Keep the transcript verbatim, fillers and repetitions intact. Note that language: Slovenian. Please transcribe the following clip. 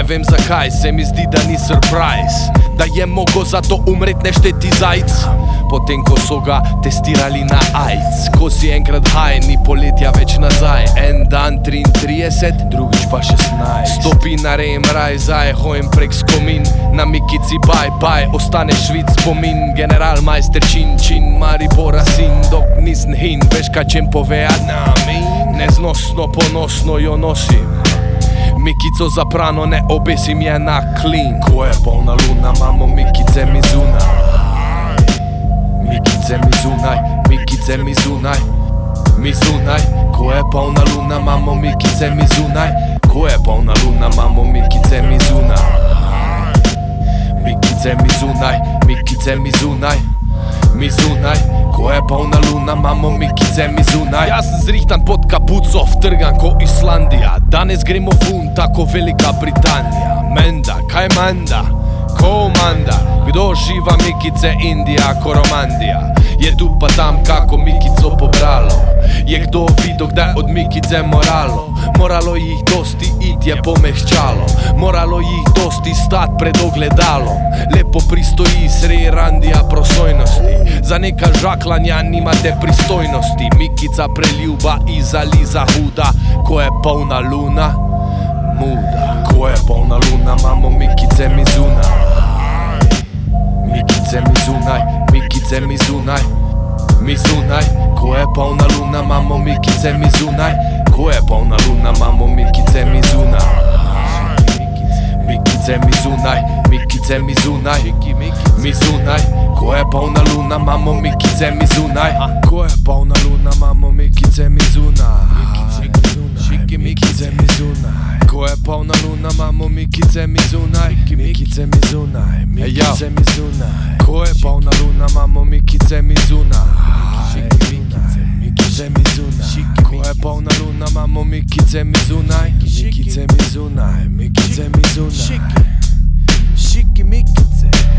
vem zakaj, se mi zdi, da ni surprise, da je mogo za to umret nešteti zajc. Potem ko so ga testirali na AIDS, ko si enkrat haj, ni poletja več nazaj. En dan triintrideset, drugič pa šestnajst. Stopi na rejem raj, zaj hojem prek skomin. Na Mikici baj, baj, ostane švic spomin. General majster čin, čin, Maribora sin, dok nisem hin. Veš kaj čem povedat? Neznosno, ponosno jo nosim. Mikico zaprano ne obesim je na klin. Ko je polna luna, mamo Mikice mi zunaj. Mikice mi zunaj, Mikice mi zunaj, mi zunaj. Ko je polna luna, mamo Mikice mi zunaj. Ko je polna luna, mamo Mikice mi zunaj. Mikice mi zunaj, Mikice mi zunaj, mi zunaj. Ko je polna luna, mamo Mikice mi zunaj. Jaz sem zrihtan pod kapuco, vtrgan ko Islandija. Danes gremo vun, tako Velika Britanija. Menda, kaj manda? Ko manda? Kdo živa Mikice, Indija, Koromandija? Je tu pa tam kako Mikico pobralo? Je kdo videl kdaj od Mikice moralo? Moralo jih dosti it je pomehčalo, moralo jih dosti stat pred ogledalom. Lepo pristoji srej randija prosojnosti, za neka žaklanja nimate pristojnosti. Mikica preljuba iza liza huda, ko je polna luna, muda. Ko je polna luna, mamo Mikice mi zunaj. Mikice mi zunaj, Mikice mi zunaj, mi zunaj. Ko je polna luna, mamo Mikice mi zunaj. Ko je polna luna, mamo Mikice mi zunaj. Mikice mi zunaj, Mikice mi zunaj, mi zunaj. Ko je polna luna, mamo Mikice mi zunaj. Ko je polna luna, mamo Mikice mi zunaj. Mikice mi zunaj. Ko je polna luna, mamo Mikice mi zunaj. Mikice mi zunaj, Mikice mi zunaj. Ko je polna luna, mamo Mikice mi zunaj. Mikice mi zunaj. Ko je polna luna, mamo Mikice mi zunaj. Mikice mi zunaj, Mikice mi zunaj. Šiki Mikice.